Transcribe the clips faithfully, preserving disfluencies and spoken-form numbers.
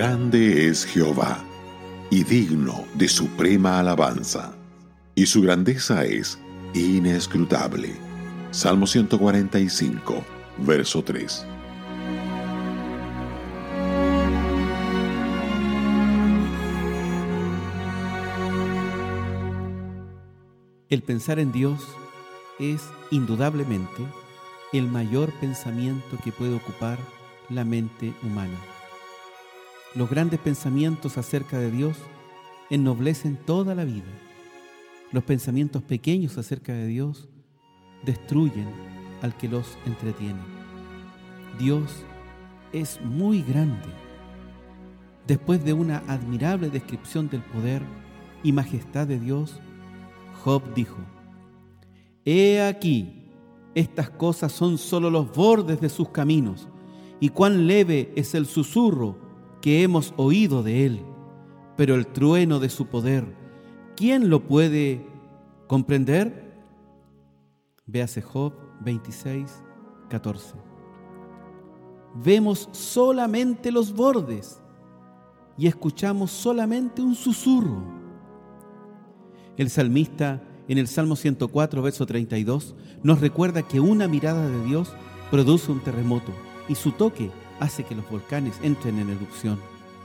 Grande es Jehová, y digno de suprema alabanza, y su grandeza es inescrutable. Salmo ciento cuarenta y cinco, verso tres. El pensar en Dios es indudablemente el mayor pensamiento que puede ocupar la mente humana. Los grandes pensamientos acerca de Dios ennoblecen toda la vida. Los pensamientos pequeños acerca de Dios destruyen al que los entretiene. Dios es muy grande. Después de una admirable descripción del poder y majestad de Dios, Job dijo: «He aquí, estas cosas son solo los bordes de sus caminos, y cuán leve es el susurro que hemos oído de él. Pero el trueno de su poder, ¿quién lo puede comprender?». Véase Job veintiséis, catorce. Vemos solamente los bordes y escuchamos solamente un susurro. El salmista en el Salmo ciento cuatro, verso treinta y dos, nos recuerda que una mirada de Dios produce un terremoto y su toque hace que los volcanes entren en erupción.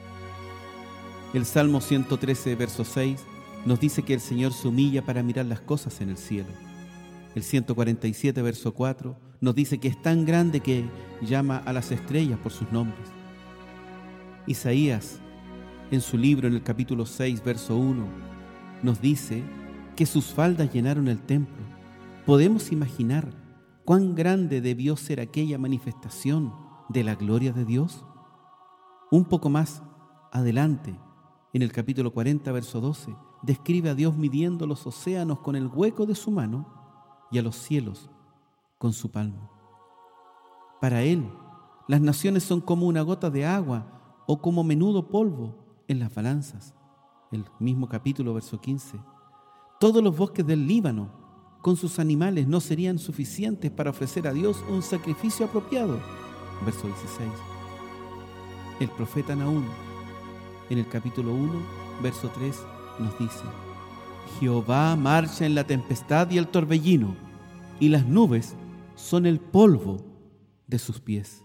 El Salmo ciento trece, verso seis, nos dice que el Señor se humilla para mirar las cosas en el cielo. El ciento cuarenta y siete, verso cuatro, nos dice que es tan grande que llama a las estrellas por sus nombres. Isaías, en su libro, en el capítulo seis, verso uno, nos dice que sus faldas llenaron el templo. ¿Podemos imaginar cuán grande debió ser aquella manifestación de la gloria de Dios? Un poco más adelante, en el capítulo cuarenta, verso doce, describe a Dios midiendo los océanos con el hueco de su mano y a los cielos con su palmo. Para Él, las naciones son como una gota de agua o como menudo polvo en las balanzas. El mismo capítulo, verso quince. Todos los bosques del Líbano, con sus animales, no serían suficientes para ofrecer a Dios un sacrificio apropiado. Verso dieciséis. El profeta Nahum, en el capítulo uno, verso tres, nos dice: Jehová marcha en la tempestad y el torbellino, y las nubes son el polvo de sus pies.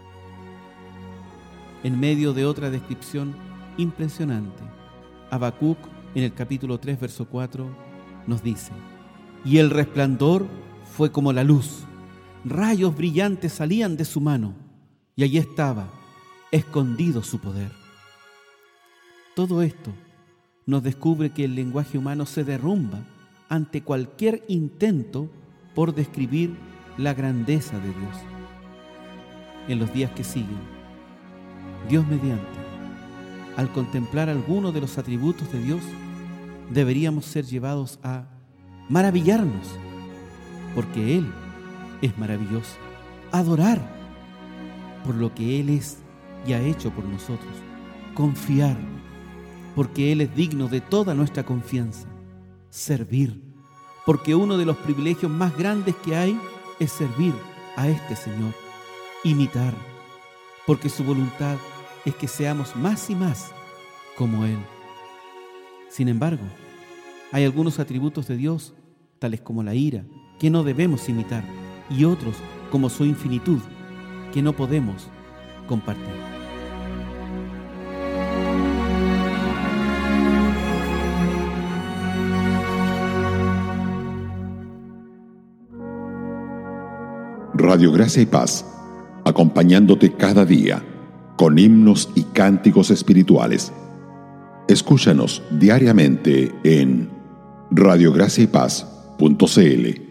En medio de otra descripción impresionante, Habacuc, en el capítulo tres, verso cuatro, nos dice: y el resplandor fue como la luz, rayos brillantes salían de su mano, y allí estaba escondido su poder. Todo esto nos descubre que el lenguaje humano se derrumba ante cualquier intento por describir la grandeza de Dios. En los días que siguen, Dios mediante, al contemplar algunos de los atributos de Dios, deberíamos ser llevados a maravillarnos, porque Él es maravilloso, adorar por lo que Él es y ha hecho por nosotros, confiar, porque Él es digno de toda nuestra confianza, servir, porque uno de los privilegios más grandes que hay es servir a este Señor, imitar, porque su voluntad es que seamos más y más como Él. Sin embargo, hay algunos atributos de Dios, tales como la ira, que no debemos imitar, y otros, como su infinitud, que no podemos compartir. Radio Gracia y Paz, acompañándote cada día con himnos y cánticos espirituales. Escúchanos diariamente en radio gracia y paz punto c l.